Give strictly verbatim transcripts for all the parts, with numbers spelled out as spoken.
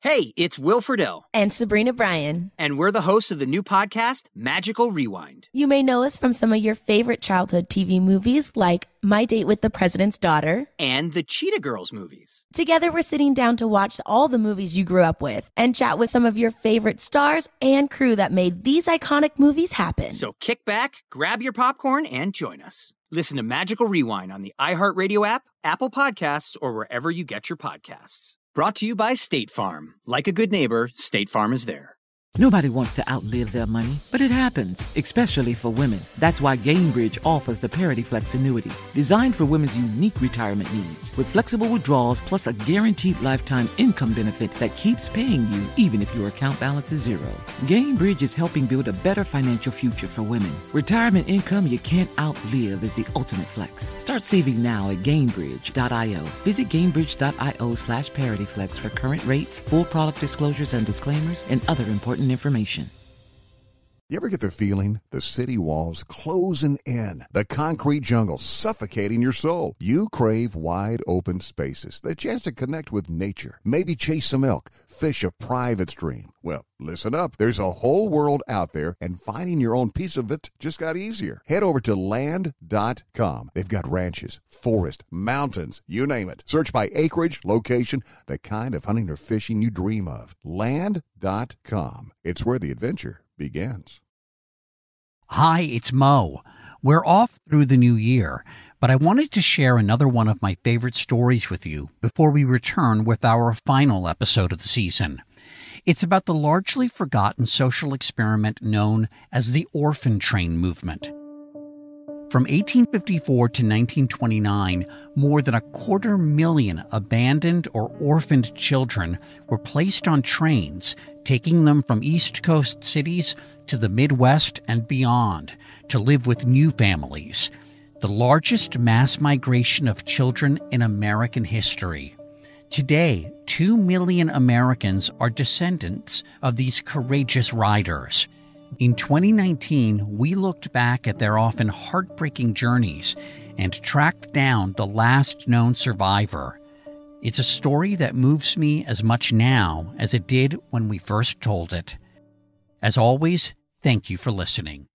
Hey, it's Will Friedle. And Sabrina Bryan. And we're the hosts of the new podcast, Magical Rewind. You may know us from some of your favorite childhood T V movies like My Date with the President's Daughter. And the Cheetah Girls movies. Together, we're sitting down to watch all the movies you grew up with and chat with some of your favorite stars and crew that made these iconic movies happen. So kick back, grab your popcorn, and join us. Listen to Magical Rewind on the iHeartRadio app, Apple Podcasts, or wherever you get your podcasts. Brought to you by State Farm. Like a good neighbor, State Farm is there. Nobody wants to outlive their money, but it happens, especially for women. That's why Gainbridge offers the Parity Flex annuity, designed for women's unique retirement needs. With flexible withdrawals plus a guaranteed lifetime income benefit that keeps paying you even if your account balance is zero. Gainbridge is helping build a better financial future for women. Retirement income you can't outlive is the ultimate flex. Start saving now at Gainbridge dot io. Visit Gainbridge dot io slash ParityFlex for current rates, full product disclosures and disclaimers, and other important information. You ever get the feeling the city walls closing in, the concrete jungle suffocating your soul? You crave wide open spaces, the chance to connect with nature, maybe chase some elk, fish a private stream. Well, listen up. There's a whole world out there, and finding your own piece of it just got easier. Head over to land dot com. They've got ranches, forest, mountains, you name it. Search by acreage, location, the kind of hunting or fishing you dream of. land dot com. It's where the adventure begins. Hi, it's Mo. We're off through the new year, but I wanted to share another one of my favorite stories with you before we return with our final episode of the season. It's about the largely forgotten social experiment known as the orphan train movement. From eighteen fifty-four to nineteen twenty-nine, more than a quarter million abandoned or orphaned children were placed on trains, taking them from East Coast cities to the Midwest and beyond to live with new families, the largest mass migration of children in American history. Today, two million Americans are descendants of these courageous riders. In twenty nineteen, we looked back at their often heartbreaking journeys and tracked down the last known survivor. It's a story that moves me as much now as it did when we first told it. As always, thank you for listening.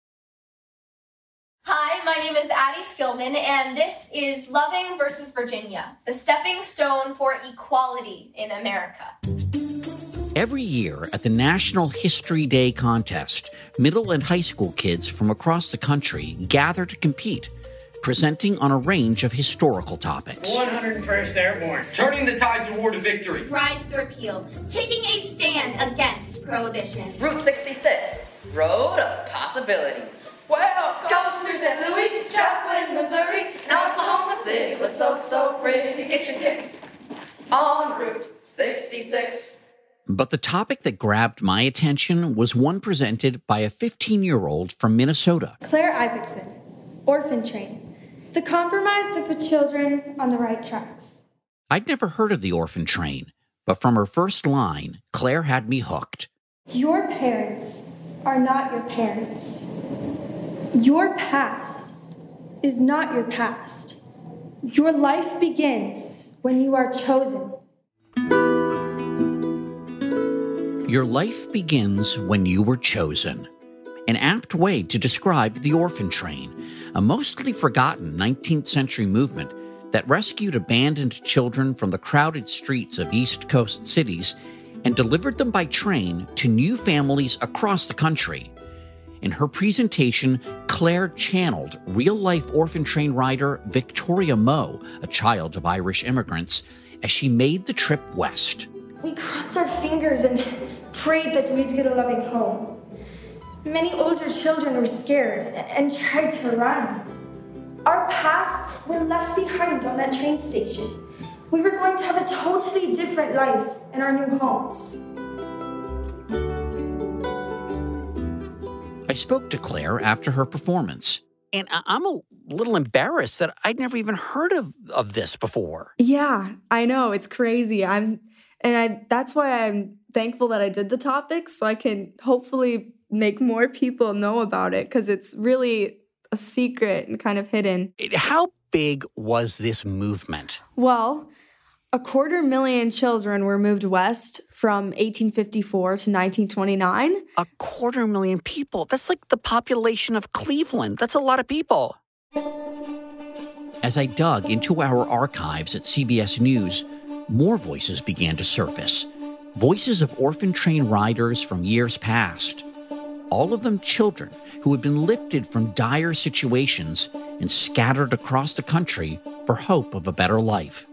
Hi, my name is Addie Skillman, and this is Loving versus Virginia, the stepping stone for equality in America. Every year at the National History Day contest, middle and high school kids from across the country gather to compete, presenting on a range of historical topics. one hundred first Airborne. Turning the tides of war to victory. Rise to repeal. Taking a stand against prohibition. Route sixty-six. Road of possibilities. Well, goes through Saint Louis, Joplin, Missouri, and Oklahoma City. Looks so, so pretty. Get your kicks on Route sixty-six. But the topic that grabbed my attention was one presented by a fifteen-year-old from Minnesota. Claire Isaacson, Orphan Train. The compromise that put children on the right tracks. I'd never heard of the orphan train, but from her first line, Claire had me hooked. Your parents are not your parents. Your past is not your past. Your life begins when you are chosen. Your life begins when you were chosen. An apt way to describe the orphan train, a mostly forgotten nineteenth century movement that rescued abandoned children from the crowded streets of East Coast cities and delivered them by train to new families across the country. In her presentation, Claire channeled real-life orphan train rider Victoria Moe, a child of Irish immigrants, as she made the trip west. We crossed our fingers and prayed that we'd get a loving home. Many older children were scared and tried to run. Our pasts were left behind on that train station. We were going to have a totally different life in our new homes. I spoke to Claire after her performance, and I'm a little embarrassed that I'd never even heard of, of this before. Yeah, I know. It's crazy. I'm, and I, that's why I'm thankful that I did the topic, so I can hopefully make more people know about it, because it's really a secret and kind of hidden. How big was this movement? Well, A quarter million children were moved west from eighteen fifty-four to nineteen twenty-nine. A quarter million people. That's like the population of Cleveland. That's a lot of people. As I dug into our archives at C B S News, more voices began to surface. Voices of orphan train riders from years past. All of them children who had been lifted from dire situations and scattered across the country for hope of a better life.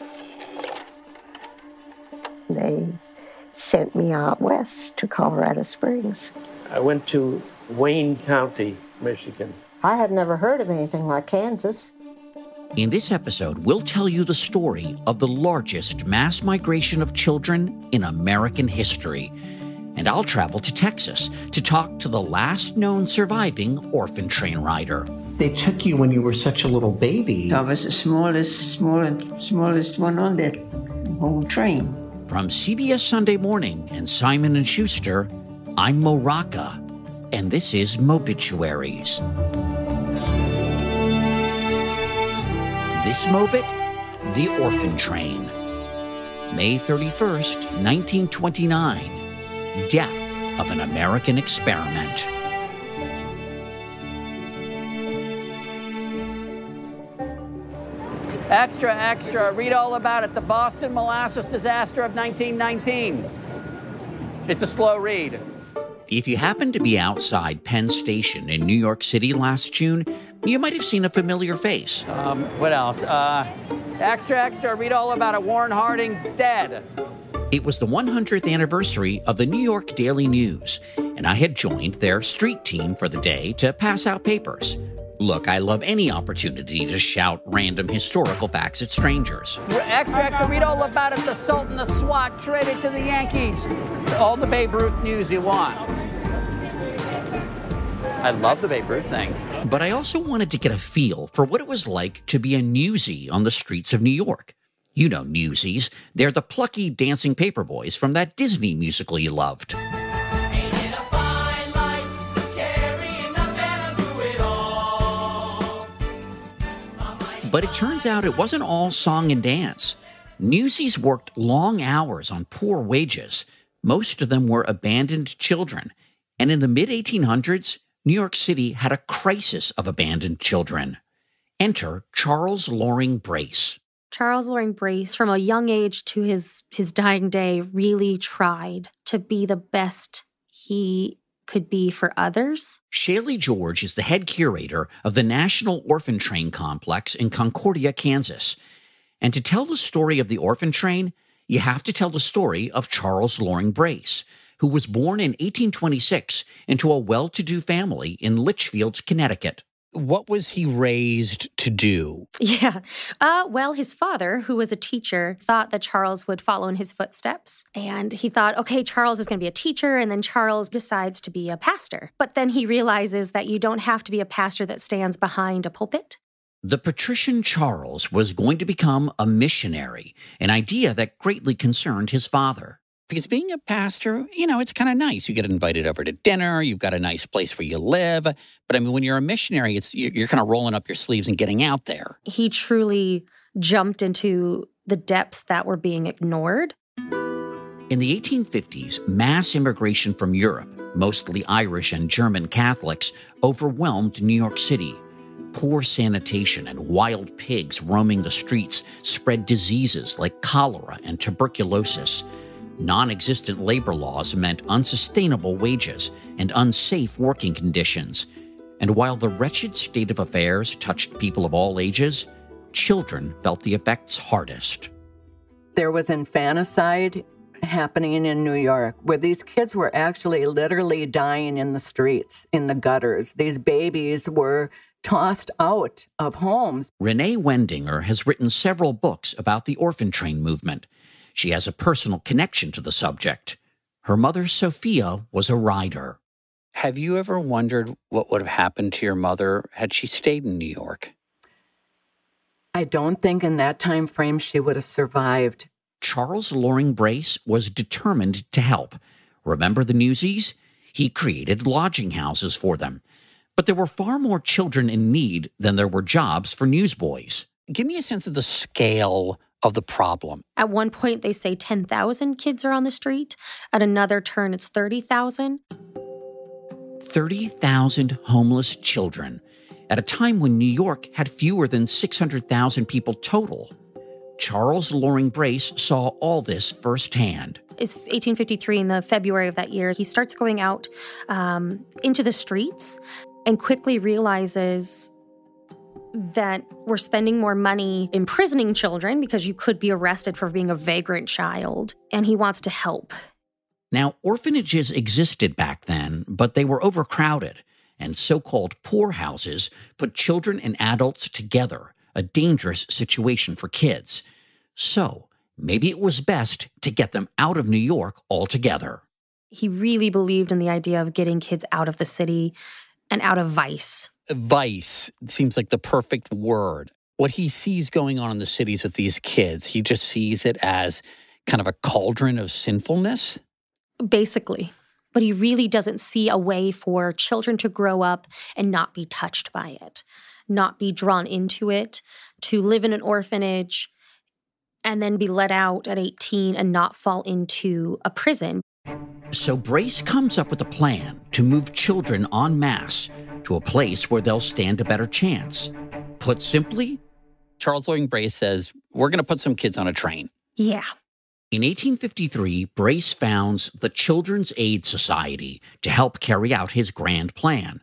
They sent me out west to Colorado Springs. I went to Wayne County, Michigan. I had never heard of anything like Kansas. In this episode, we'll tell you the story of the largest mass migration of children in American history. And I'll travel to Texas to talk to the last known surviving orphan train rider. They took you when you were such a little baby. I was the smallest, smallest, smallest one on that whole train. From C B S Sunday Morning and Simon and Schuster, I'm Mo Rocca, and this is Mobituaries. This Mobit, the Orphan Train. May thirty-first, nineteen twenty-nine. Death of an American experiment. Extra, extra. Read all about it. The Boston Molasses Disaster of nineteen nineteen. It's a slow read. If you happened to be outside Penn Station in New York City last June, you might have seen a familiar face. Um, what else? Uh, extra, extra. Read all about it. Warren Harding dead. It was the one hundredth anniversary of the New York Daily News, and I had joined their street team for the day to pass out papers. Look, I love any opportunity to shout random historical facts at strangers. Extra, extra, read all about it. The Sultan, the SWAT, traded to the Yankees. All the Babe Ruth news you want. I love the Babe Ruth thing. But I also wanted to get a feel for what it was like to be a newsie on the streets of New York. You know newsies. They're the plucky dancing paper boys from that Disney musical you loved. But it turns out it wasn't all song and dance. Newsies worked long hours on poor wages. Most of them were abandoned children. And in the mid eighteen hundreds, New York City had a crisis of abandoned children. Enter Charles Loring Brace. Charles Loring Brace, from a young age to his, his dying day, really tried to be the best he could be for others. Shaylee George is the head curator of the National Orphan Train Complex in Concordia, Kansas. And to tell the story of the orphan train, you have to tell the story of Charles Loring Brace, who was born in eighteen twenty-six into a well-to-do family in Litchfield, Connecticut. What was he raised to do? Yeah. Uh, well, his father, who was a teacher, thought that Charles would follow in his footsteps. And he thought, okay, Charles is going to be a teacher. And then Charles decides to be a pastor. But then he realizes that you don't have to be a pastor that stands behind a pulpit. The patrician Charles was going to become a missionary, an idea that greatly concerned his father. Because being a pastor, you know, it's kind of nice. You get invited over to dinner. You've got a nice place where you live. But I mean, when you're a missionary, it's you're kind of rolling up your sleeves and getting out there. He truly jumped into the depths that were being ignored. In the eighteen fifties, mass immigration from Europe, mostly Irish and German Catholics, overwhelmed New York City. Poor sanitation and wild pigs roaming the streets spread diseases like cholera and tuberculosis. Non-existent labor laws meant unsustainable wages and unsafe working conditions. And while the wretched state of affairs touched people of all ages, children felt the effects hardest. There was infanticide happening in New York, where these kids were actually literally dying in the streets, in the gutters. These babies were tossed out of homes. Renee Wendinger has written several books about the orphan train movement. She has a personal connection to the subject. Her mother, Sophia, was a rider. Have you ever wondered what would have happened to your mother had she stayed in New York? I don't think in that time frame she would have survived. Charles Loring Brace was determined to help. Remember the Newsies? He created lodging houses for them. But there were far more children in need than there were jobs for newsboys. Give me a sense of the scale of the problem. At one point, they say ten thousand kids are on the street. At another turn, it's thirty thousand. thirty thousand homeless children at a time when New York had fewer than six hundred thousand people total. Charles Loring Brace saw all this firsthand. It's eighteen fifty-three, in the February of that year. He starts going out um, into the streets and quickly realizes that we're spending more money imprisoning children because you could be arrested for being a vagrant child, and he wants to help. Now, orphanages existed back then, but they were overcrowded, and so-called poorhouses put children and adults together, a dangerous situation for kids. So maybe it was best to get them out of New York altogether. He really believed in the idea of getting kids out of the city and out of vice. Vice seems like the perfect word. What he sees going on in the cities with these kids, he just sees it as kind of a cauldron of sinfulness. Basically. But he really doesn't see a way for children to grow up and not be touched by it, not be drawn into it, to live in an orphanage and then be let out at eighteen and not fall into a prison. So Brace comes up with a plan to move children en masse to a place where they'll stand a better chance. Put simply, Charles Loring Brace says, we're going to put some kids on a train. Yeah. In eighteen fifty-three, Brace founds the Children's Aid Society to help carry out his grand plan.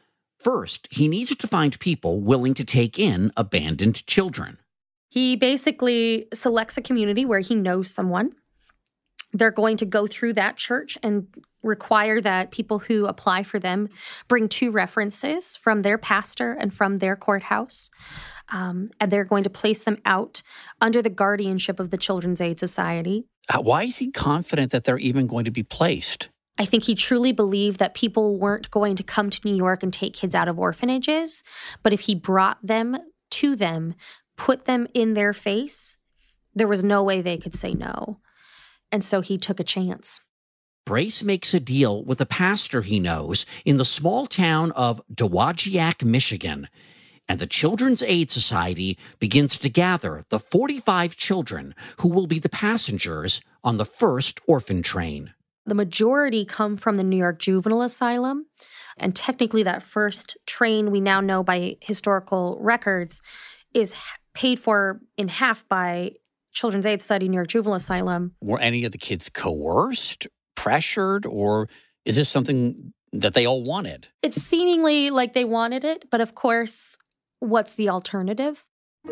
First, he needs to find people willing to take in abandoned children. He basically selects a community where he knows someone. They're going to go through that church and require that people who apply for them bring two references from their pastor and from their courthouse. Um, and they're going to place them out under the guardianship of the Children's Aid Society. Uh, why is he confident that they're even going to be placed? I think he truly believed that people weren't going to come to New York and take kids out of orphanages, but if he brought them to them, put them in their face, there was no way they could say no. And so he took a chance. Brace makes a deal with a pastor he knows in the small town of Dowagiac, Michigan, and the Children's Aid Society begins to gather the forty-five children who will be the passengers on the first orphan train. The majority come from the New York Juvenile Asylum, and technically that first train, we now know by historical records, is paid for in half by Children's Aid Society, New York Juvenile Asylum. Were any of the kids coerced, pressured, or is this something that they all wanted? It's seemingly like they wanted it, but of course, what's the alternative?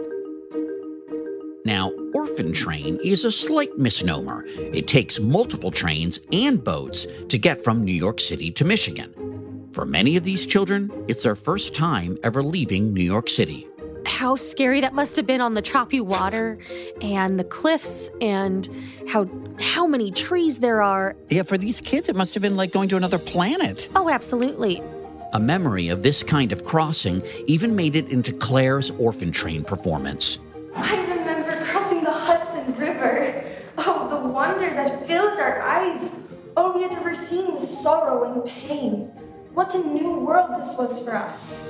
Now, orphan train is a slight misnomer. It takes multiple trains and boats to get from New York City to Michigan. For many of these children, it's their first time ever leaving New York City. How scary that must have been on the choppy water and the cliffs and how how many trees there are. Yeah, for these kids, it must have been like going to another planet. Oh, absolutely. A memory of this kind of crossing even made it into Claire's orphan train performance. I remember crossing the Hudson River. Oh, the wonder that filled our eyes. All we had ever seen was sorrow and pain. What a new world this was for us.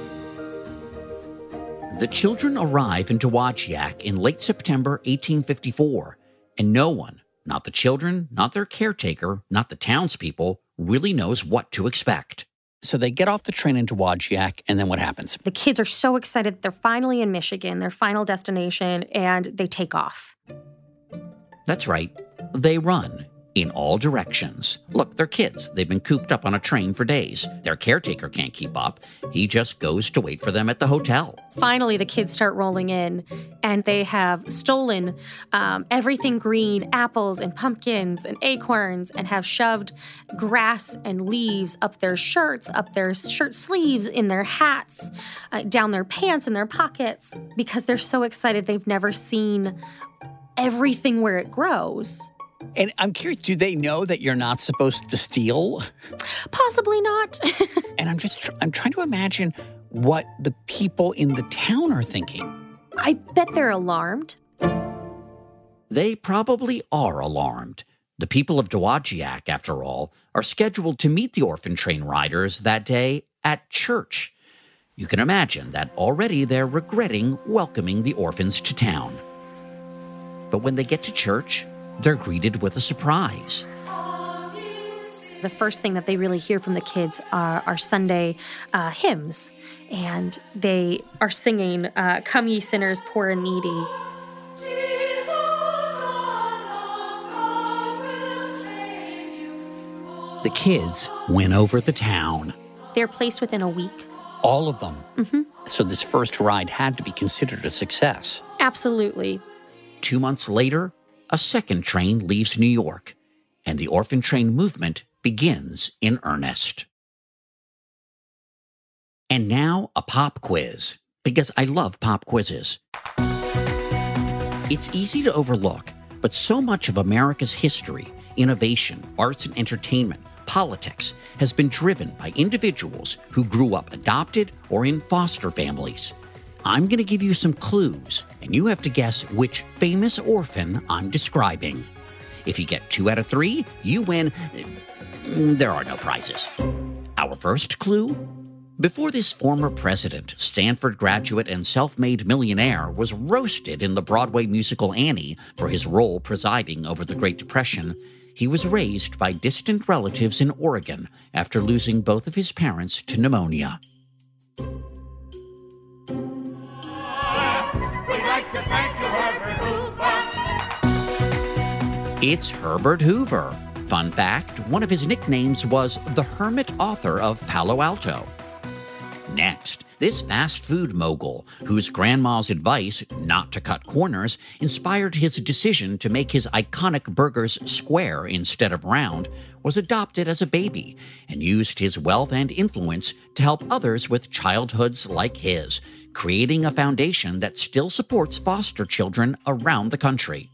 The children arrive in Dowagiac in late September eighteen fifty-four, and no one, not the children, not their caretaker, not the townspeople, really knows what to expect. So they get off the train in Dowagiac, and then what happens? The kids are so excited that they're finally in Michigan, their final destination, and they take off. That's right. They run in all directions. Look, they're kids. They've been cooped up on a train for days. Their caretaker can't keep up. He just goes to wait for them at the hotel. Finally, the kids start rolling in, and they have stolen um, everything green, apples and pumpkins and acorns, and have shoved grass and leaves up their shirts, up their shirt sleeves, in their hats, uh, down their pants, in their pockets, because they're so excited they've never seen everything where it grows. And I'm curious, do they know that you're not supposed to steal? Possibly not. And I'm just, tr- I'm trying to imagine what the people in the town are thinking. I bet they're alarmed. They probably are alarmed. The people of Dowagiac, after all, are scheduled to meet the orphan train riders that day at church. You can imagine that already they're regretting welcoming the orphans to town. But when they get to church, they're greeted with a surprise. The first thing that they really hear from the kids are, are Sunday uh, hymns, and they are singing, uh, "Come ye sinners, poor and needy." The kids win over the town. They're placed within a week. All of them. Mm-hmm. So this first ride had to be considered a success. Absolutely. Two months later, a second train leaves New York, and the orphan train movement begins in earnest. And now a pop quiz, because I love pop quizzes. It's easy to overlook, but so much of America's history, innovation, arts and entertainment, politics has been driven by individuals who grew up adopted or in foster families. I'm going to give you some clues, and you have to guess which famous orphan I'm describing. If you get two out of three, you win. There are no prizes. Our first clue? Before this former president, Stanford graduate, and self-made millionaire was roasted in the Broadway musical Annie for his role presiding over the Great Depression, he was raised by distant relatives in Oregon after losing both of his parents to pneumonia. We'd like to thank you, Herbert Hoover. It's Herbert Hoover. Fun fact, one of his nicknames was the Hermit Author of Palo Alto. Next, this fast food mogul, whose grandma's advice not to cut corners inspired his decision to make his iconic burgers square instead of round, was adopted as a baby and used his wealth and influence to help others with childhoods like his, creating a foundation that still supports foster children around the country.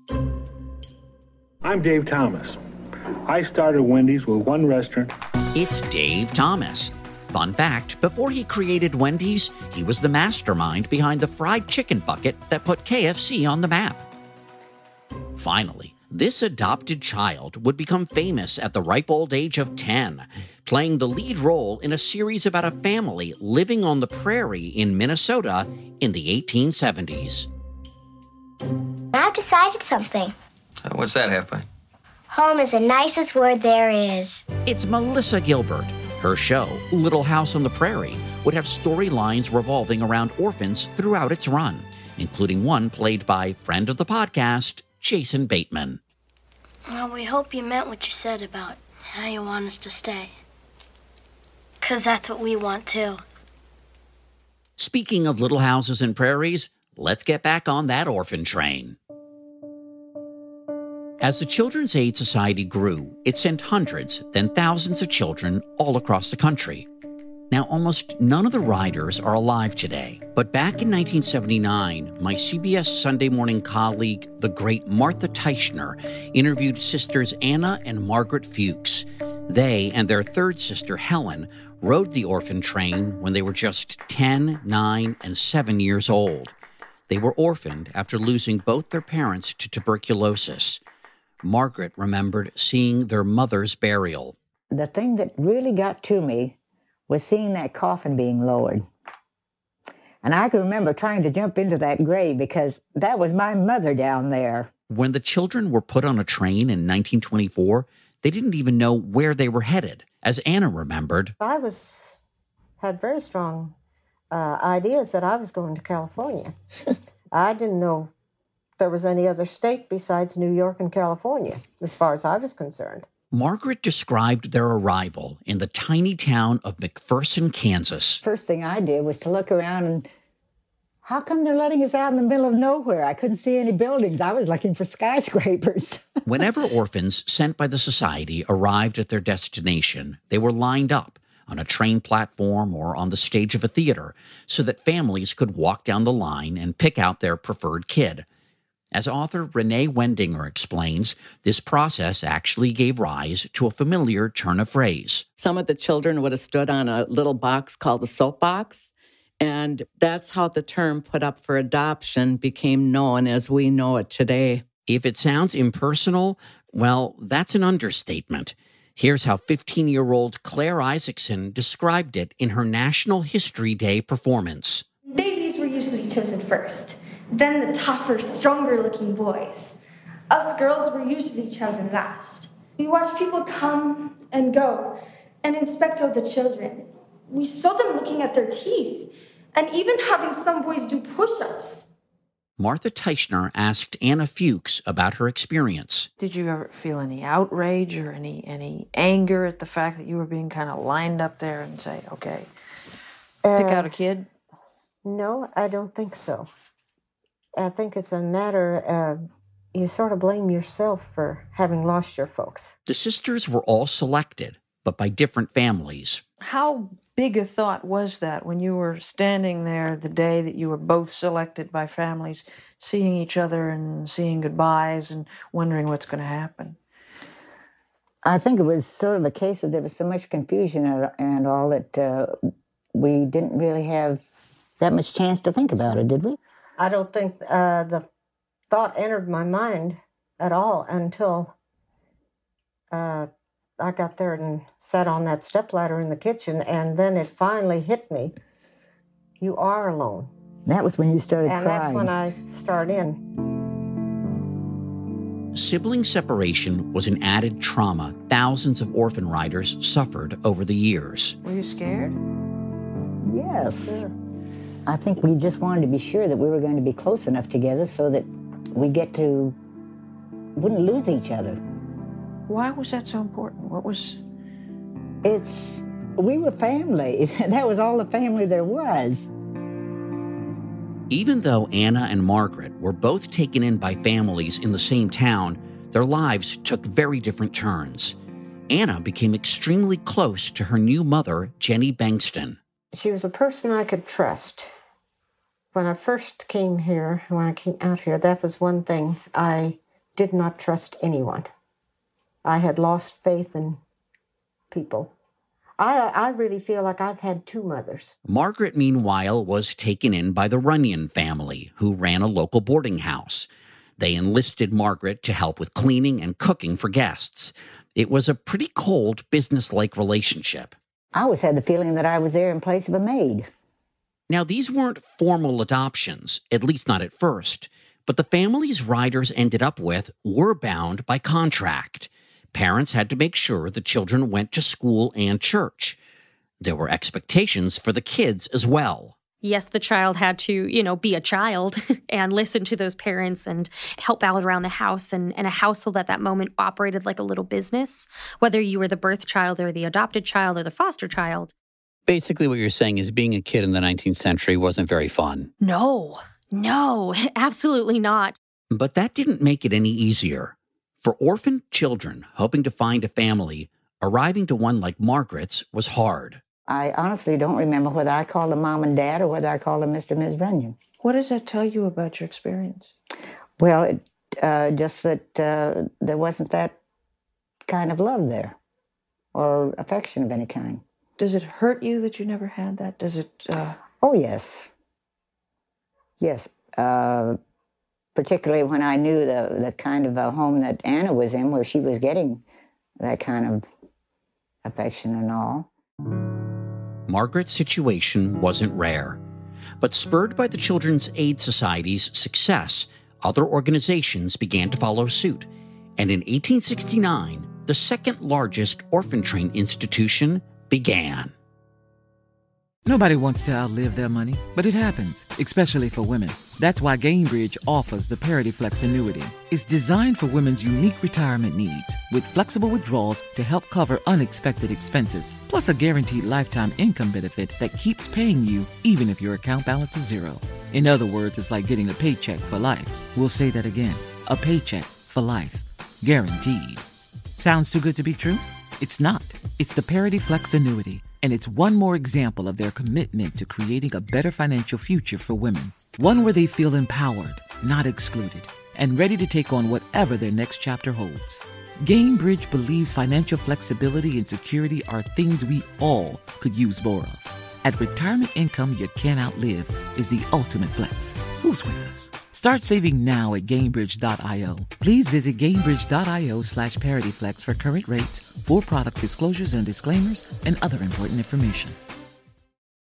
I'm Dave Thomas. I started Wendy's with one restaurant. It's Dave Thomas. Fun fact, before he created Wendy's, he was the mastermind behind the fried chicken bucket that put K F C on the map. Finally, this adopted child would become famous at the ripe old age of ten, playing the lead role in a series about a family living on the prairie in Minnesota in the eighteen seventies. I've decided something. Uh, what's that, Halfpint? Home is the nicest word there is. It's Melissa Gilbert. Her show, Little House on the Prairie, would have storylines revolving around orphans throughout its run, including one played by friend of the podcast, Jason Bateman. Well, we hope you meant what you said about how you want us to stay. 'Cause that's what we want, too. Speaking of little houses and prairies, let's get back on that orphan train. As the Children's Aid Society grew, it sent hundreds, then thousands of children all across the country. Now, almost none of the riders are alive today, but back in nineteen seventy-nine, my C B S Sunday morning colleague, the great Martha Teichner, interviewed sisters Anna and Margaret Fuchs. They and their third sister, Helen, rode the orphan train when they were just ten, nine, and seven years old. They were orphaned after losing both their parents to tuberculosis. Margaret remembered seeing their mother's burial. The thing that really got to me was seeing that coffin being lowered. And I can remember trying to jump into that grave because that was my mother down there. When the children were put on a train in nineteen twenty-four, they didn't even know where they were headed, as Anna remembered. I was had very strong uh, ideas that I was going to California. I didn't know there was any other state besides New York and California, as far as I was concerned. Margaret described their arrival in the tiny town of McPherson, Kansas. First thing I did was to look around and, how come they're letting us out in the middle of nowhere? I couldn't see any buildings. I was looking for skyscrapers. Whenever orphans sent by the society arrived at their destination, they were lined up on a train platform or on the stage of a theater so that families could walk down the line and pick out their preferred kid. As author Renee Wendinger explains, this process actually gave rise to a familiar turn of phrase. Some of the children would have stood on a little box called a soapbox, and that's how the term put up for adoption became known as we know it today. If it sounds impersonal, well, that's an understatement. Here's how fifteen-year-old Claire Isaacson described it in her National History Day performance. Babies were usually chosen first. then the tougher, stronger looking boys. Us girls were usually chosen last. We watched people come and go and inspect all the children. We saw them looking at their teeth and even having some boys do push-ups. Martha Teichner asked Anna Fuchs about her experience. Did you ever feel any outrage or any, any anger at the fact that you were being kind of lined up there and say, okay, pick Uh, out a kid? No, I don't think so. I think it's a matter of you sort of blame yourself for having lost your folks. The sisters were all selected, but by different families. How big a thought was that when you were standing there the day that you were both selected by families, seeing each other and seeing goodbyes and wondering what's going to happen? I think it was sort of a case of there was so much confusion and and all that uh, we didn't really have that much chance to think about it, did we? I don't think uh, the thought entered my mind at all until uh, I got there and sat on that stepladder in the kitchen, and then it finally hit me. You are alone. That was when you started and crying. And that's when I started in. Sibling separation was an added trauma thousands of orphan riders suffered over the years. Were you scared? Yes. Sure. I think we just wanted to be sure that we were going to be close enough together so that we get to, wouldn't lose each other. Why was that so important? What was... It's, we were family. That was all the family there was. Even though Anna and Margaret were both taken in by families in the same town, their lives took very different turns. Anna became extremely close to her new mother, Jenny Bankston. She was a person I could trust. When I first came here, when I came out here, that was one thing. I did not trust anyone. I had lost faith in people. I, I really feel like I've had two mothers. Margaret, meanwhile, was taken in by the Runyon family, who ran a local boarding house. They enlisted Margaret to help with cleaning and cooking for guests. It was a pretty cold, business-like relationship. I always had the feeling that I was there in place of a maid. Now, these weren't formal adoptions, at least not at first, but the families riders ended up with were bound by contract. Parents had to make sure the children went to school and church. There were expectations for the kids as well. Yes, the child had to, you know, be a child and listen to those parents and help out around the house. And, and a household at that moment operated like a little business, whether you were the birth child or the adopted child or the foster child. Basically, what you're saying is being a kid in the nineteenth century wasn't very fun. No, no, absolutely not. But that didn't make it any easier. For orphaned children hoping to find a family, arriving to one like Margaret's was hard. I honestly don't remember whether I called them mom and dad or whether I called them Mister and Miz Runyon. What does that tell you about your experience? Well, it, uh, just that uh, there wasn't that kind of love there or affection of any kind. Does it hurt you that you never had that? Does it... Uh... Oh, yes. Yes. Uh, particularly when I knew the, the kind of a home that Anna was in, where she was getting that kind of affection and all. Margaret's situation wasn't rare, but spurred by the Children's Aid Society's success, other organizations began to follow suit, and in eighteen sixty-nine, the second largest orphan train institution began. Nobody wants to outlive their money, but it happens, especially for women. That's why Gainbridge offers the Parity Flex annuity. It's designed for women's unique retirement needs, with flexible withdrawals to help cover unexpected expenses, plus a guaranteed lifetime income benefit that keeps paying you even if your account balance is zero. In other words, it's like getting a paycheck for life. We'll say that again. A paycheck for life. Guaranteed. Sounds too good to be true? It's not. It's the Parity Flex annuity, and it's one more example of their commitment to creating a better financial future for women. One where they feel empowered, not excluded, and ready to take on whatever their next chapter holds. Gainbridge believes financial flexibility and security are things we all could use more of. At retirement income you can't outlive is the ultimate flex. Who's with us? Start saving now at Gainbridge dot io. Please visit Gainbridge dot io slash ParityFlex for current rates, full product disclosures and disclaimers, and other important information. Hey,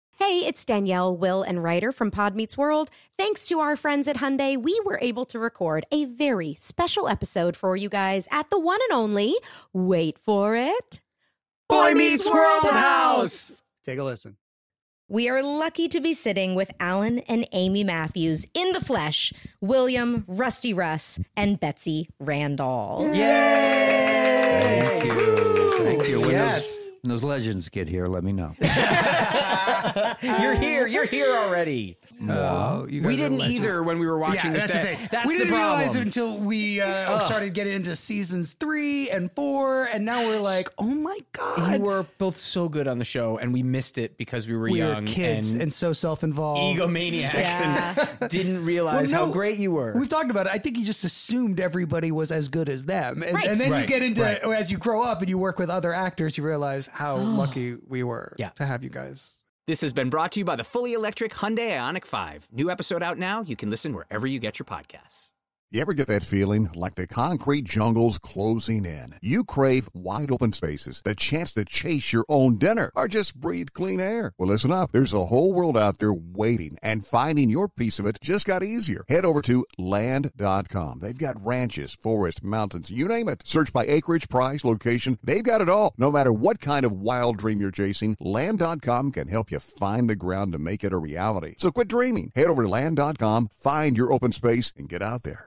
it's Danielle, Will, and Ryder from Pod Meets World. Thanks to our friends at Hyundai, we were able to record a very special episode for you guys at the one and only, wait for it, Boy Meets World House. Take a listen. We are lucky to be sitting with Alan and Amy Matthews in the flesh, William, Rusty Russ, and Betsy Randall. Yay! Thank you. Thank you. When, Yes. those, when those legends get here, let me know. You're here. You're here already. No, you guys we are didn't legends. either when we were watching Yeah, this. that's the day. thing. That's we the didn't problem. realize it until we uh, Ugh. started getting into seasons three and four, and now we're like, oh my god, You were both so good on the show, and we missed it because we were we young were kids and, and, so self-involved, egomaniacs, Yeah. and didn't realize Well, no, how great you were. We've talked about it. I think you just assumed everybody was as good as them, and, Right. and then you Right. get into Right. as you grow up and you work with other actors, you realize how lucky we were Yeah. to have you guys. This has been brought to you by the fully electric Hyundai Ioniq five. New episode out now. You can listen wherever you get your podcasts. You ever get that feeling like the concrete jungle's closing in? You crave wide open spaces, the chance to chase your own dinner, or just breathe clean air. Well, listen up. There's a whole world out there waiting, and finding your piece of it just got easier. Head over to land dot com. They've got ranches, forests, mountains, you name it. Search by acreage, price, location. They've got it all. No matter what kind of wild dream you're chasing, land dot com can help you find the ground to make it a reality. So quit dreaming. Head over to land dot com, find your open space, and get out there.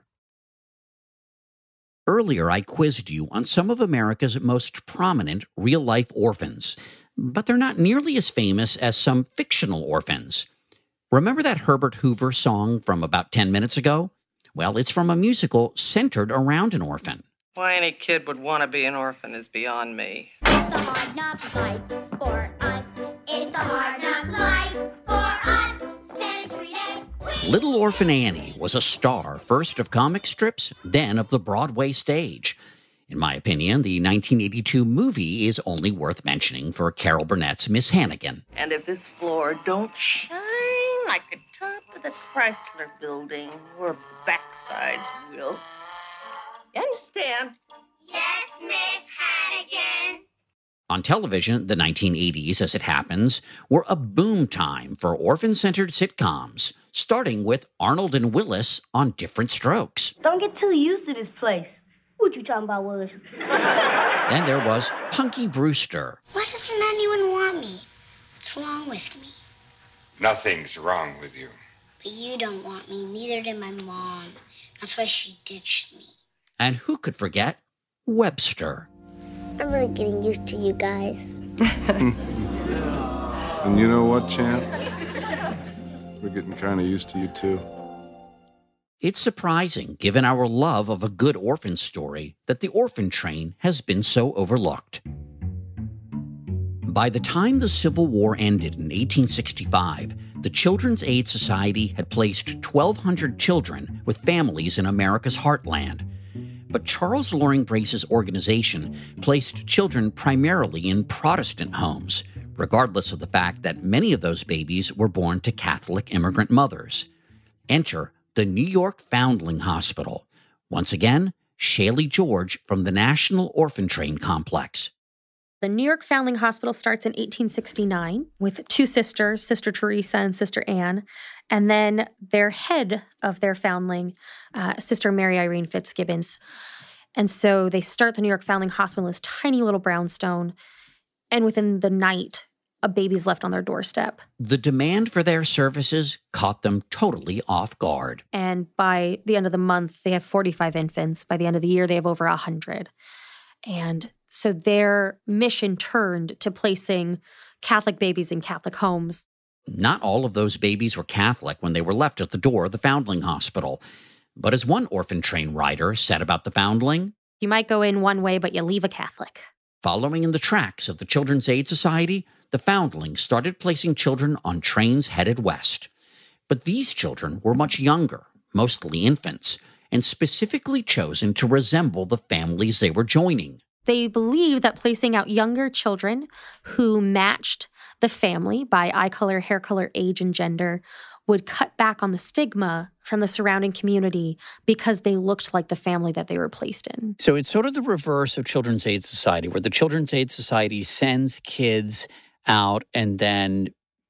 Earlier, I quizzed you on some of America's most prominent real-life orphans, but they're not nearly as famous as some fictional orphans. Remember that Herbert Hoover song from about ten minutes ago? Well, it's from a musical centered around an orphan. Why any kid would want to be an orphan is beyond me. It's the hard knock life for us. It's the hard knock life for us. Stand and treat it. Little Orphan Annie was a star, first of comic strips, then of the Broadway stage. In my opinion, the nineteen eighty-two movie is only worth mentioning for Carol Burnett's Miss Hannigan. And if this floor don't shine like the top of the Chrysler building, your backsides will. You understand? Yes, Miss Hannigan. On television, the nineteen eighties, as it happens, were a boom time for orphan-centered sitcoms, starting with Arnold and Willis on Different Strokes. Don't get too used to this place. What you talking about, Willis? Then there was Punky Brewster. Why doesn't anyone want me? What's wrong with me? Nothing's wrong with you. But you don't want me, neither did my mom. That's why she ditched me. And who could forget Webster? I'm really getting used to you guys. And you know what, champ? We're getting kind of used to you, too. It's surprising, given our love of a good orphan story, that the orphan train has been so overlooked. By the time the Civil War ended in eighteen sixty-five, the Children's Aid Society had placed twelve hundred children with families in America's heartland. But Charles Loring Brace's organization placed children primarily in Protestant homes, regardless of the fact that many of those babies were born to Catholic immigrant mothers. Enter the New York Foundling Hospital. Once again, Shaylee George from the National Orphan Train Complex. The New York Foundling Hospital starts in eighteen sixty-nine with two sisters, Sister Teresa and Sister Anne, and then their head of their foundling, uh, Sister Mary Irene Fitzgibbons. And so they start the New York Foundling Hospital in this tiny little brownstone, and within the night, a baby's left on their doorstep. The demand for their services caught them totally off guard. And by the end of the month, they have forty-five infants. By the end of the year, they have over one hundred. And so their mission turned to placing Catholic babies in Catholic homes. Not all of those babies were Catholic when they were left at the door of the Foundling Hospital. But as one orphan train rider said about the Foundling, you might go in one way, but you leave a Catholic. Following in the tracks of the Children's Aid Society, the Foundling started placing children on trains headed west. But these children were much younger, mostly infants, and specifically chosen to resemble the families they were joining. They believed that placing out younger children who matched the family by eye color, hair color, age, and gender would cut back on the stigma from the surrounding community because they looked like the family that they were placed in. So it's sort of the reverse of Children's Aid Society, where the Children's Aid Society sends kids out and then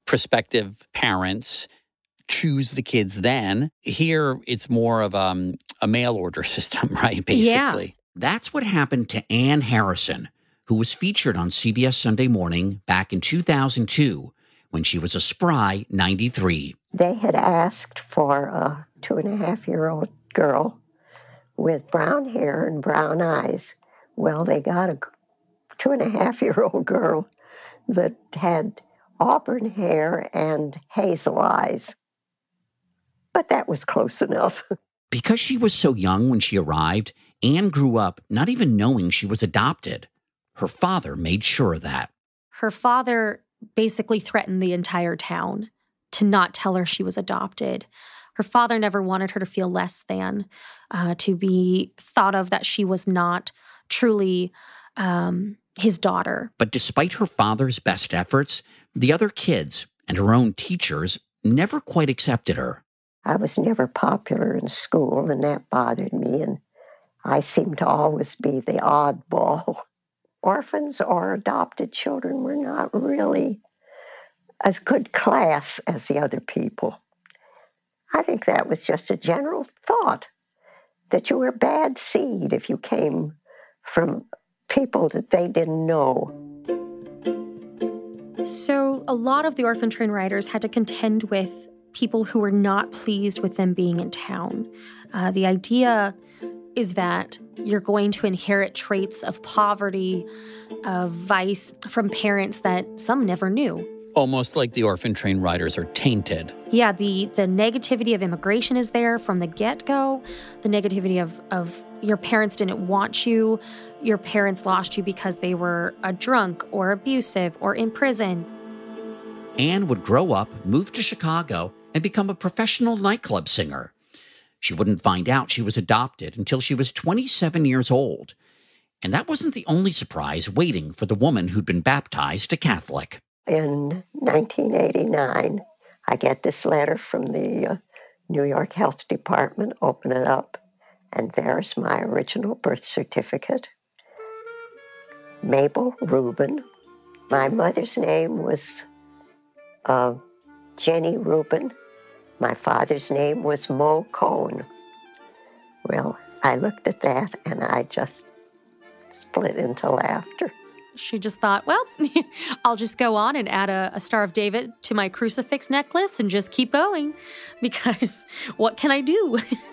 prospective parents choose the kids then. Here, it's more of um, a mail order system, right, basically. Yeah. That's what happened to Ann Harrison, who was featured on C B S Sunday Morning back in two thousand two when she was a spry ninety-three. They had asked for a two-and-a-half-year-old girl with brown hair and brown eyes. Well, they got a two-and-a-half-year-old girl that had auburn hair and hazel eyes. But that was close enough. Because she was so young when she arrived, Anne grew up not even knowing she was adopted. Her father made sure of that. Her father basically threatened the entire town to not tell her she was adopted. Her father never wanted her to feel less than, uh, to be thought of that she was not truly um, his daughter. But despite her father's best efforts, the other kids and her own teachers never quite accepted her. I was never popular in school, and that bothered me, and I seemed to always be the oddball. Orphans or adopted children were not really as good class as the other people. I think that was just a general thought, that you were bad seed if you came from people that they didn't know. So a lot of the orphan train riders had to contend with people who were not pleased with them being in town. Uh, the idea is that you're going to inherit traits of poverty, of vice from parents that some never knew. Almost like the orphan train riders are tainted. Yeah, the the negativity of immigration is there from the get-go. The negativity of, of your parents didn't want you. Your parents lost you because they were a drunk or abusive or in prison. Anne would grow up, move to Chicago, and become a professional nightclub singer. She wouldn't find out she was adopted until she was twenty-seven years old. And that wasn't the only surprise waiting for the woman who'd been baptized a Catholic. In nineteen eighty-nine, I get this letter from the uh, New York Health Department, open it up, and there's my original birth certificate. Mabel Rubin. My mother's name was uh, Jenny Rubin. My father's name was Mo Cohn. Well, I looked at that and I just split into laughter. She just thought, well, I'll just go on and add a, a Star of David to my crucifix necklace and just keep going, because what can I do?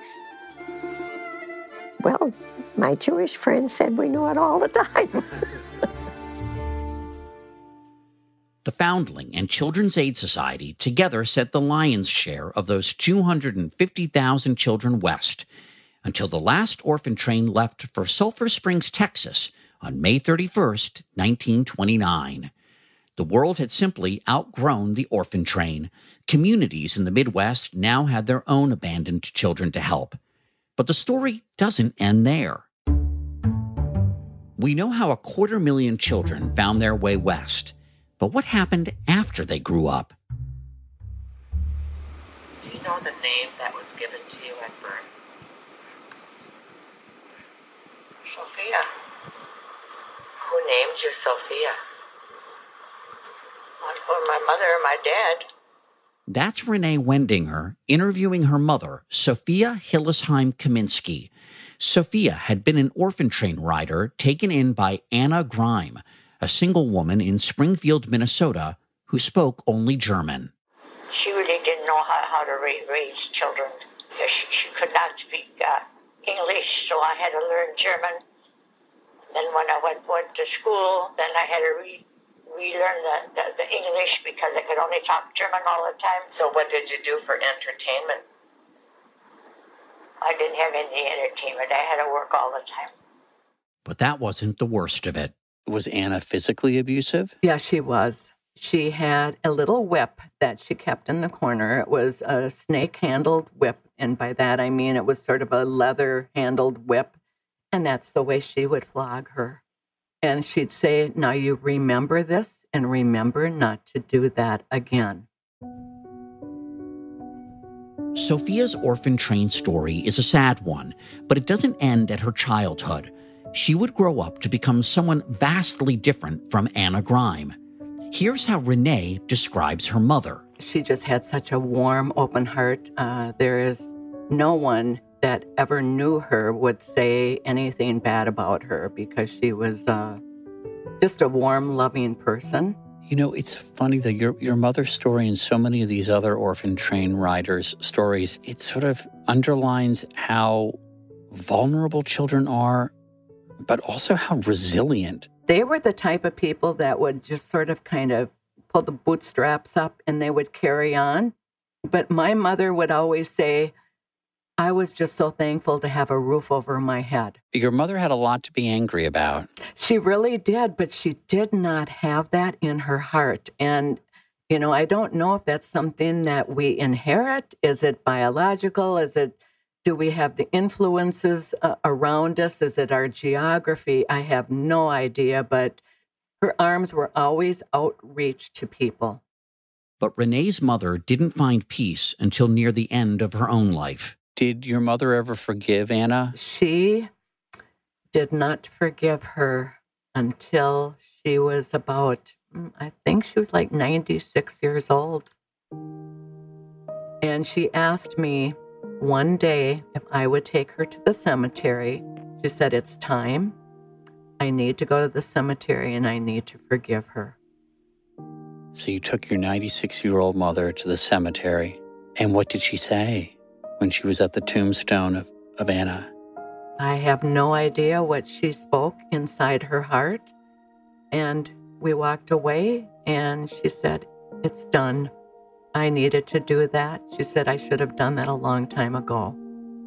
Well, my Jewish friends said we knew it all the time. The Foundling and Children's Aid Society together set the lion's share of those two hundred fifty thousand children west, until the last orphan train left for Sulphur Springs, Texas, on May thirty-first, nineteen twenty-nine. The world had simply outgrown the orphan train. Communities in the Midwest now had their own abandoned children to help. But the story doesn't end there. We know how a quarter million children found their way west. But what happened after they grew up? Do you know the name that was given to you at birth? Sophia. Who named you Sophia? Not for my mother or my dad. That's Renee Wendinger interviewing her mother, Sophia Hillesheim Kaminsky. Sophia had been an orphan train rider taken in by Anna Grime, a single woman in Springfield, Minnesota, who spoke only German. She really didn't know how, how to raise, raise children. She, she could not speak uh, English, so I had to learn German. Then when I went, went to school, then I had to re, relearn the, the, the English because I could only talk German all the time. So what did you do for entertainment? I didn't have any entertainment. I had to work all the time. But that wasn't the worst of it. Was Anna physically abusive? Yeah, she was. She had a little whip that she kept in the corner. It was a snake-handled whip, and by that I mean it was sort of a leather-handled whip, and that's the way she would flog her. And she'd say, now you remember this, and remember not to do that again. Sophia's orphan train story is a sad one, but it doesn't end at her childhood. She would grow up to become someone vastly different from Anna Grime. Here's how Renee describes her mother. She just had such a warm, open heart. Uh, there is no one that ever knew her would say anything bad about her because she was uh, just a warm, loving person. You know, it's funny that your your mother's story and so many of these other orphan train riders' stories, it sort of underlines how vulnerable children are, but also how resilient. They were the type of people that would just sort of kind of pull the bootstraps up and they would carry on. But my mother would always say, I was just so thankful to have a roof over my head. Your mother had a lot to be angry about. She really did, but she did not have that in her heart. And, you know, I don't know if that's something that we inherit. Is it biological? Is it, do we have the influences uh, around us? Is it our geography? I have no idea, but her arms were always outreach to people. But Renee's mother didn't find peace until near the end of her own life. Did your mother ever forgive Anna? She did not forgive her until she was about, I think she was like ninety-six years old. And she asked me one day if I would take her to the cemetery. She said, it's time. I need to go to the cemetery and I need to forgive her. So you took your ninety-six-year-old mother to the cemetery. And what did she say when she was at the tombstone of, of Anna? I have no idea what she spoke inside her heart. And we walked away and she said, it's done. I needed to do that. She said I should have done that a long time ago.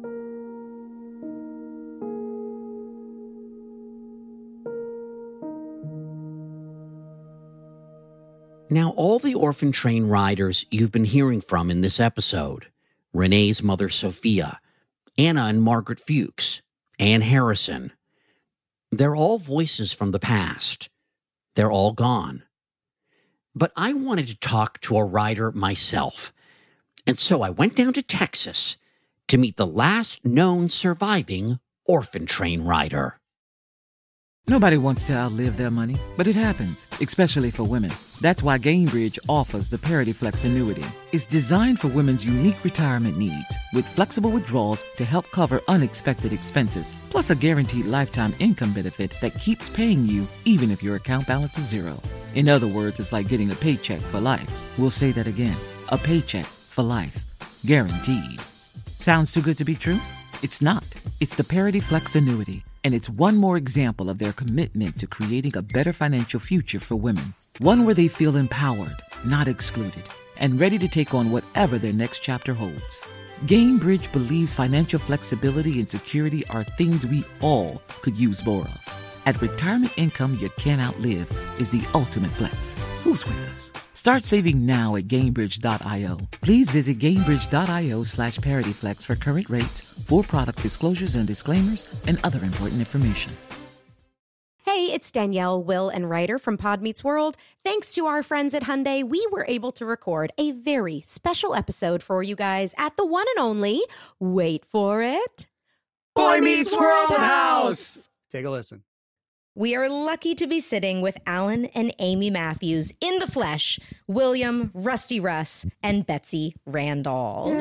Now, all the orphan train riders you've been hearing from in this episode, Renee's mother, Sophia, Anna and Margaret Fuchs, Ann Harrison, they're all voices from the past. They're all gone. But I wanted to talk to a rider myself. And so I went down to Texas to meet the last known surviving orphan train rider. Nobody wants to outlive their money, but it happens, especially for women. That's why Gainbridge offers the Parity Flex annuity. It's designed for women's unique retirement needs with flexible withdrawals to help cover unexpected expenses, plus a guaranteed lifetime income benefit that keeps paying you even if your account balance is zero. In other words, it's like getting a paycheck for life. We'll say that again. A paycheck for life. Guaranteed. Sounds too good to be true? It's not. It's the Parity Flex annuity. And it's one more example of their commitment to creating a better financial future for women. One where they feel empowered, not excluded, and ready to take on whatever their next chapter holds. Gainbridge believes financial flexibility and security are things we all could use more of. At retirement income you can't outlive is the ultimate flex. Who's with us? Start saving now at Gainbridge dot io. Please visit Gainbridge dot io slash ParityFlex for current rates, full product disclosures and disclaimers, and other important information. Hey, it's Danielle, Will, and Ryder from Pod Meets World. Thanks to our friends at Hyundai, we were able to record a very special episode for you guys at the one and only, wait for it, Boy Meets World House. Take a listen. We are lucky to be sitting with Alan and Amy Matthews in the flesh, William, Rusty Russ, and Betsy Randall.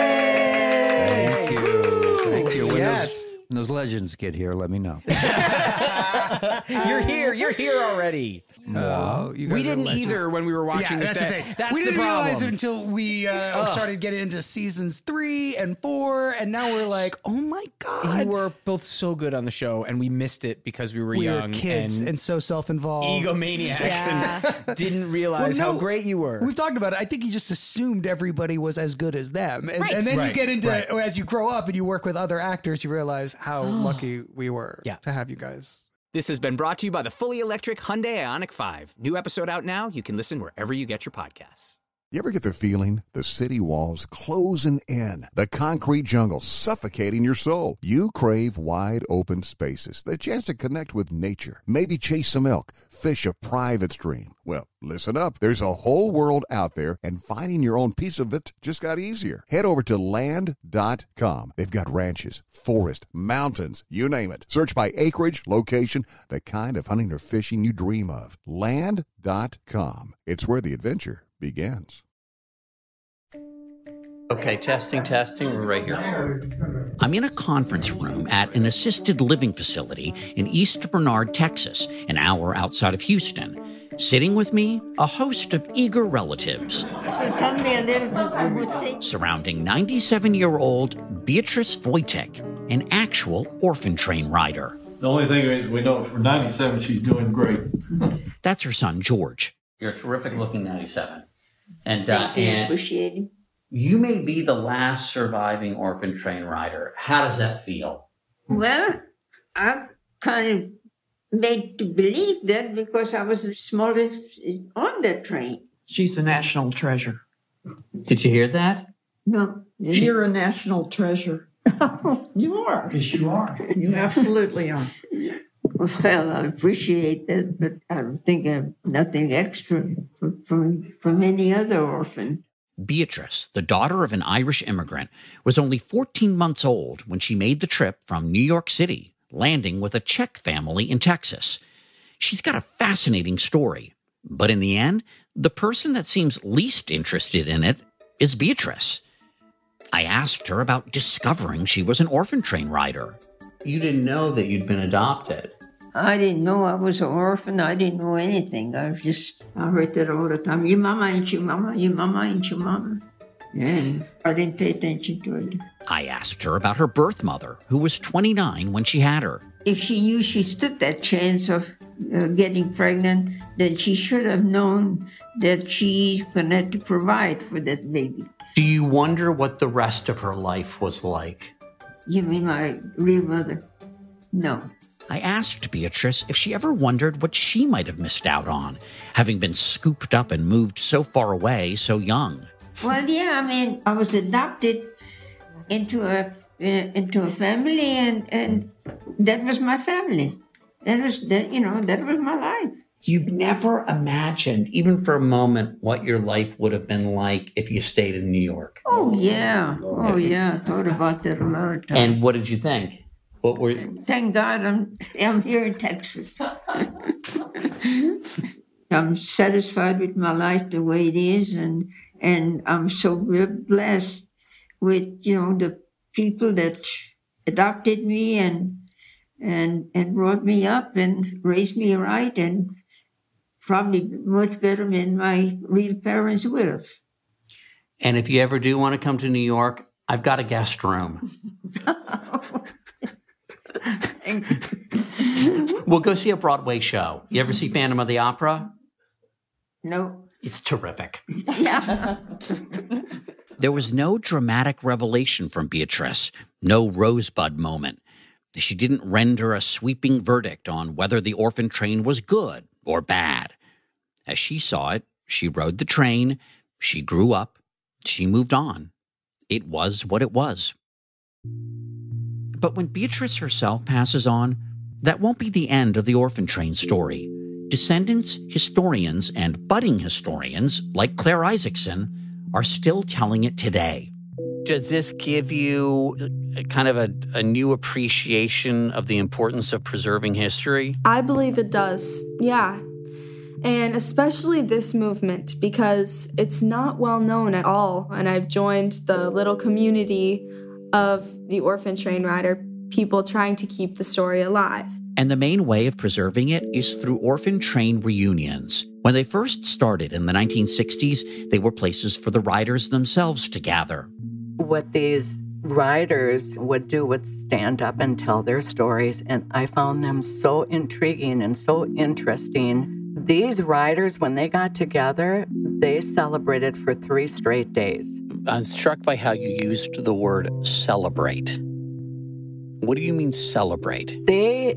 Yay! Thank you. Thank you. When, Yes. those, when those legends get here, let me know. You're here. You're here already. No, you guys we are didn't legends. either when we were watching yeah, this. That's day. the thing. That's we the didn't problem. realize it until we uh, Ugh. started getting into seasons three and four, and now we're like, oh my god! You were both so good on the show, and we missed it because we were we young were kids and, and, so self-involved, egomaniacs, yeah. and didn't realize well, no, how great you were. We've talked about it. I think you just assumed everybody was as good as them, and, Right. and then Right. you get into Right. as you grow up and you work with other actors, you realize how lucky we were Yeah. to have you guys. This has been brought to you by the fully electric Hyundai Ioniq five. New episode out now. You can listen wherever you get your podcasts. You ever get the feeling the city walls closing in, the concrete jungle suffocating your soul? You crave wide open spaces, the chance to connect with nature, maybe chase some elk, fish a private stream. Well, listen up. There's a whole world out there, and finding your own piece of it just got easier. Head over to land dot com. They've got ranches, forest, mountains, you name it. Search by acreage, location, the kind of hunting or fishing you dream of. land dot com. It's where the adventure begins. Okay, testing, testing. We're right here. I'm in a conference room at an assisted living facility in East Bernard, Texas, an hour outside of Houston. Sitting with me, a host of eager relatives. So tell me a little bit what's it? Surrounding ninety-seven-year-old Beatrice Wojtek, an actual orphan train rider. The only thing is we know for ninety-seven, she's doing great. That's her son, George. You're a terrific-looking ninety-seven. And, uh, and appreciate it. You may be the last surviving orphan train rider. How does that feel? Well, I kind of made to believe that because I was the smallest on that train. She's a national treasure. Did you hear that? No. You're a national treasure. You are. Yes, you are. You absolutely are. Well, I appreciate that, but I think I'm nothing extra from, from, from any other orphan. Beatrice, the daughter of an Irish immigrant, was only fourteen months old when she made the trip from New York City, landing with a Czech family in Texas. She's got a fascinating story, but in the end, the person that seems least interested in it is Beatrice. I asked her about discovering she was an orphan train rider. You didn't know that you'd been adopted. I didn't know I was an orphan. I didn't know anything. I was just, I heard that all the time. Your mama ain't your mama. Your mama ain't your mama. And I didn't pay attention to it. I asked her about her birth mother, who was twenty-nine when she had her. If she knew she stood that chance of uh, getting pregnant, then she should have known that she's going to have to provide for that baby. Do you wonder what the rest of her life was like? You mean my real mother? No. I asked Beatrice if she ever wondered what she might have missed out on, having been scooped up and moved so far away so young. Well, yeah, I mean, I was adopted into a uh, into a family, and, and that was my family. That was, that, you know, that was my life. You've never imagined, even for a moment, what your life would have been like if you stayed in New York. Oh, yeah. Oh, yeah. I thought about that a lot of times. And what did you think? What were you? Thank God I'm, I'm here in Texas. I'm satisfied with my life the way it is, and and I'm so real blessed with, you know, the people that adopted me and and and brought me up and raised me right, and probably much better than my real parents would have. And if you ever do want to come to New York, I've got a guest room. We'll go see a Broadway show. You ever see Phantom of the Opera? No. It's terrific. Yeah. There was no dramatic revelation from Beatrice, no rosebud moment. She didn't render a sweeping verdict on whether the orphan train was good or bad. As she saw it, she rode the train, she grew up, she moved on. It was what it was. But when Beatrice herself passes on, that won't be the end of the orphan train story. Descendants, historians, and budding historians like Claire Isaacson are still telling it today. Does this give you kind of a, a new appreciation of the importance of preserving history? I believe it does, yeah. And especially this movement, because it's not well known at all. And I've joined the little community of the orphan train rider, people trying to keep the story alive. And the main way of preserving it is through orphan train reunions. When they first started in the nineteen sixties, they were places for the riders themselves to gather. What these riders would do would stand up and tell their stories, and I found them so intriguing and so interesting. These riders, when they got together, they celebrated for three straight days. I'm struck by how you used the word celebrate. What do you mean celebrate? They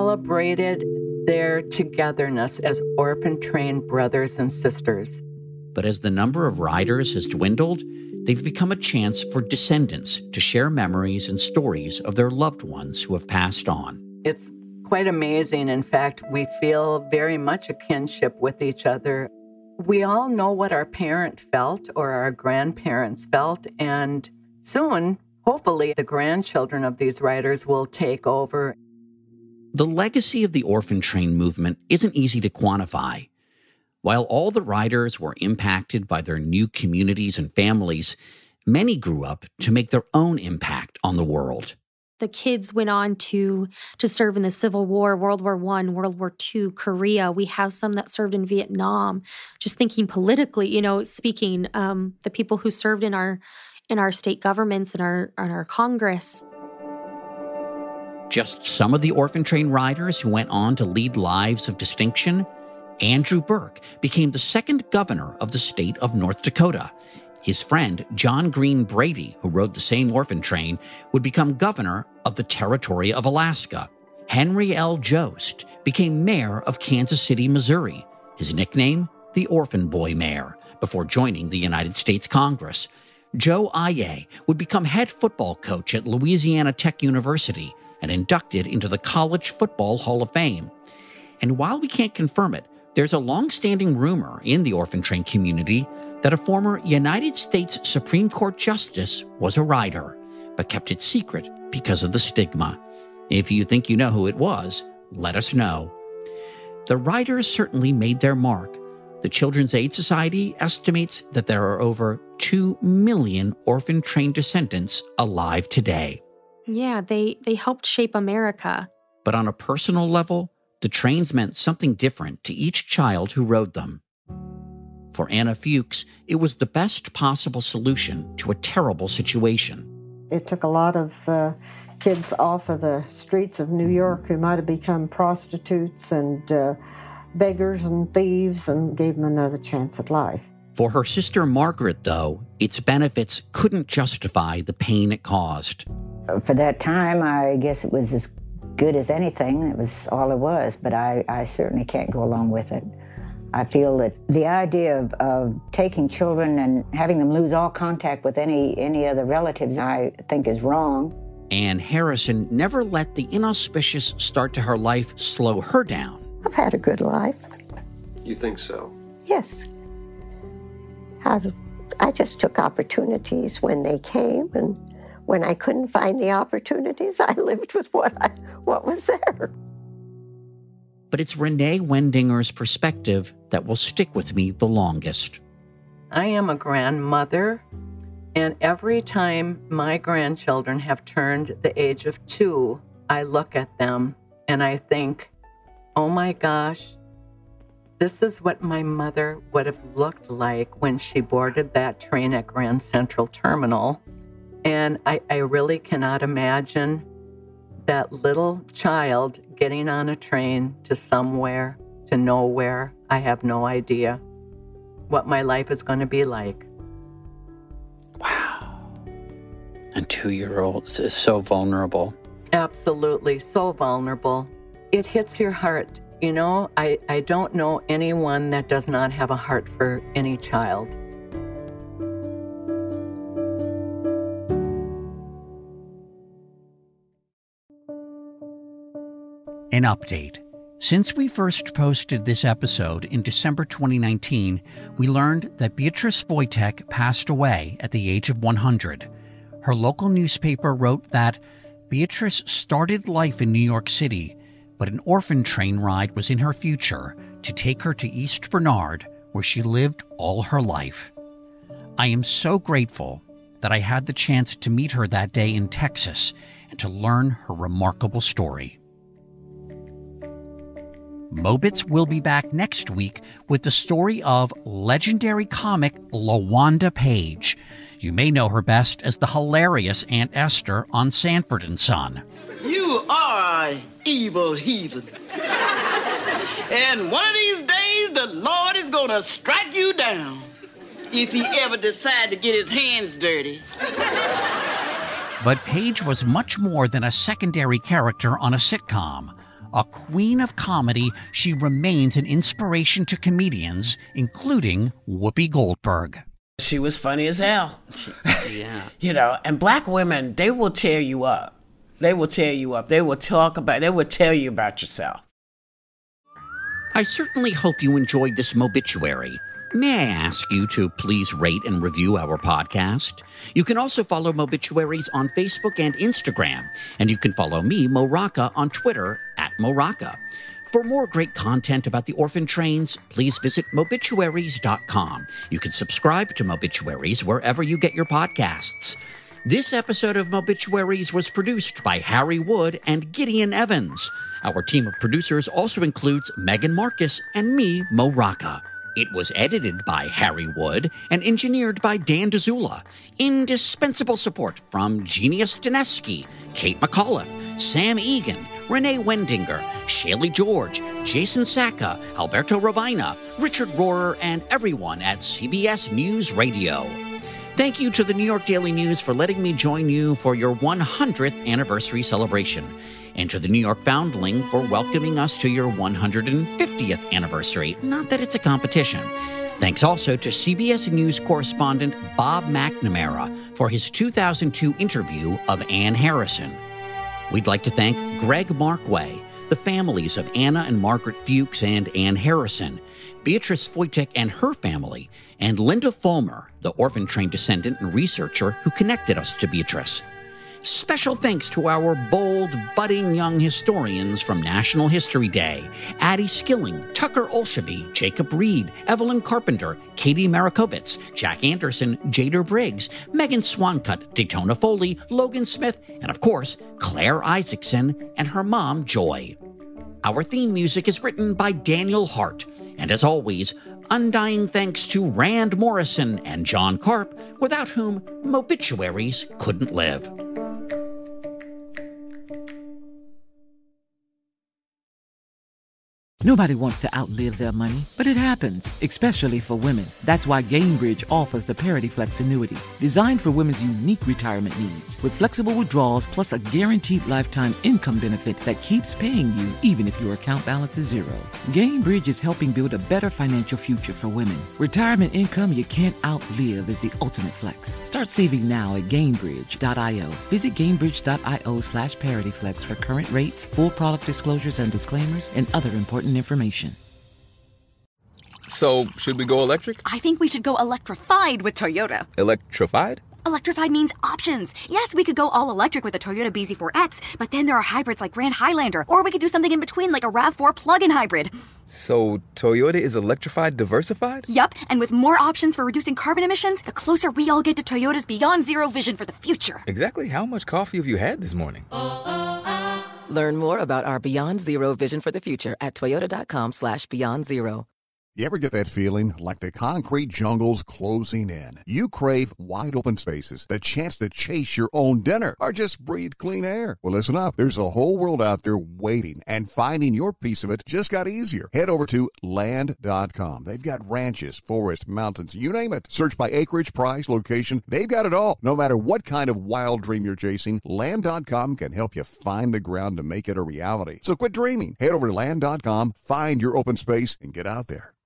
celebrated their togetherness as orphan train brothers and sisters. But as the number of riders has dwindled, they've become a chance for descendants to share memories and stories of their loved ones who have passed on. It's quite amazing. In fact, we feel very much a kinship with each other. We all know what our parent felt or our grandparents felt, and soon, hopefully, the grandchildren of these riders will take over. The legacy of the orphan train movement isn't easy to quantify. While all the riders were impacted by their new communities and families, many grew up to make their own impact on the world. The kids went on to to serve in the Civil War, World War One, World War Two, Korea. We have some that served in Vietnam. Just thinking politically, you know, speaking, um, the people who served in our in our state governments and our in our Congress. Just some of the orphan train riders who went on to lead lives of distinction. Andrew Burke became the second governor of the state of North Dakota. His friend, John Green Brady, who rode the same orphan train, would become governor of the Territory of Alaska. Henry L. Jost became mayor of Kansas City, Missouri. His nickname, the Orphan Boy Mayor, before joining the United States Congress. Joe Aye would become head football coach at Louisiana Tech University and inducted into the College Football Hall of Fame. And while we can't confirm it, there's a long-standing rumor in the orphan train community that a former United States Supreme Court justice was a rider, but kept it secret because of the stigma. If you think you know who it was, let us know. The riders certainly made their mark. The Children's Aid Society estimates that there are over two million orphan train descendants alive today. Yeah, they, they helped shape America. But on a personal level, the trains meant something different to each child who rode them. For Anna Fuchs, it was the best possible solution to a terrible situation. It took a lot of uh, kids off of the streets of New York who might have become prostitutes and uh, beggars and thieves and gave them another chance at life. For her sister Margaret, though, its benefits couldn't justify the pain it caused. For that time, I guess it was as good as anything. It was all it was, but I, I certainly can't go along with it. I feel that the idea of, of taking children and having them lose all contact with any, any other relatives, I think is wrong. Ann Harrison never let the inauspicious start to her life slow her down. I've had a good life. You think so? Yes. I, I just took opportunities when they came, and when I couldn't find the opportunities, I lived with what I, what was there. But it's Renee Wendinger's perspective that will stick with me the longest. I am a grandmother, and every time my grandchildren have turned the age of two, I look at them and I think, oh my gosh, this is what my mother would have looked like when she boarded that train at Grand Central Terminal. And I, I really cannot imagine that little child getting on a train to somewhere, to nowhere. I have no idea what my life is going to be like. Wow. And two-year-olds is so vulnerable. Absolutely, so vulnerable. It hits your heart. You know, I, I don't know anyone that does not have a heart for any child. An update. Since we first posted this episode in December twenty nineteen, we learned that Beatrice Wojtek passed away at the age of one hundred. Her local newspaper wrote that Beatrice started life in New York City, but an orphan train ride was in her future to take her to East Bernard, where she lived all her life. I am so grateful that I had the chance to meet her that day in Texas and to learn her remarkable story. Mobits will be back next week with the story of legendary comic LaWanda Page. You may know her best as the hilarious Aunt Esther on Sanford and Son. You are an evil heathen. And one of these days, the Lord is going to strike you down if he ever decides to get his hands dirty. But Page was much more than a secondary character on a sitcom. A queen of comedy, she remains an inspiration to comedians, including Whoopi Goldberg. She was funny as hell. She, Yeah. you know, and black women, they will tear you up. They will tear you up. They will talk about, they will tell you about yourself. I certainly hope you enjoyed this Mobituary. May I ask you to please rate and review our podcast? You can also follow Mobituaries on Facebook and Instagram, and you can follow me, Mo Rocca, on Twitter at Mo Rocca. For more great content about the orphan trains, please visit mobituaries dot com. You can subscribe to Mobituaries wherever you get your podcasts. This episode of Mobituaries was produced by Harry Wood and Gideon Evans. Our team of producers also includes Megan Marcus and me, Mo Rocca. It was edited by Harry Wood and engineered by Dan DeZula. Indispensable support from Genia Stanesky, Kate McAuliffe, Sam Egan, Renee Wendinger, Shaylee George, Jason Sacca, Alberto Robina, Richard Rohrer, and everyone at C B S News Radio. Thank you to the New York Daily News for letting me join you for your one hundredth anniversary celebration, and to the New York Foundling for welcoming us to your one hundred fiftieth anniversary. Not that it's a competition. Thanks also to C B S News correspondent Bob McNamara for his two thousand two interview of Ann Harrison. We'd like to thank Greg Markway, the families of Anna and Margaret Fuchs and Ann Harrison, Beatrice Foytek and her family, and Linda Fulmer, the orphan train descendant and researcher who connected us to Beatrice. Special thanks to our bold, budding young historians from National History Day: Addie Skilling, Tucker Olshavy, Jacob Reed, Evelyn Carpenter, Katie Marakovitz, Jack Anderson, Jader Briggs, Megan Swancutt, Daytona Foley, Logan Smith, and of course, Claire Isaacson and her mom, Joy. Our theme music is written by Daniel Hart, and as always, undying thanks to Rand Morrison and John Karp, without whom Mobituaries couldn't live. Nobody wants to outlive their money, but it happens, especially for women. That's why Gainbridge offers the Parity Flex annuity, designed for women's unique retirement needs, with flexible withdrawals plus a guaranteed lifetime income benefit that keeps paying you even if your account balance is zero. Gainbridge is helping build a better financial future for women. Retirement income you can't outlive is the ultimate flex. Start saving now at Gainbridge dot io. Visit Gainbridge dot io slash ParityFlex for current rates, full product disclosures and disclaimers, and other important information. So, should we go electric? I think we should go electrified with Toyota. Electrified? Electrified means options. Yes, we could go all electric with the Toyota B Z four X, but then there are hybrids like Grand Highlander, or we could do something in between like a RAV four plug-in hybrid. So, Toyota is electrified diversified? Yup, and with more options for reducing carbon emissions, the closer we all get to Toyota's Beyond Zero vision for the future. Exactly how much coffee have you had this morning? Learn more about our Beyond Zero vision for the future at toyota.com slash beyond zero. You ever get that feeling like the concrete jungle's closing in? You crave wide open spaces, the chance to chase your own dinner, or just breathe clean air. Well, listen up. There's a whole world out there waiting, and finding your piece of it just got easier. Head over to land dot com. They've got ranches, forests, mountains, you name it. Search by acreage, price, location. They've got it all. No matter what kind of wild dream you're chasing, land dot com can help you find the ground to make it a reality. So quit dreaming. Head over to land dot com, find your open space, and get out there.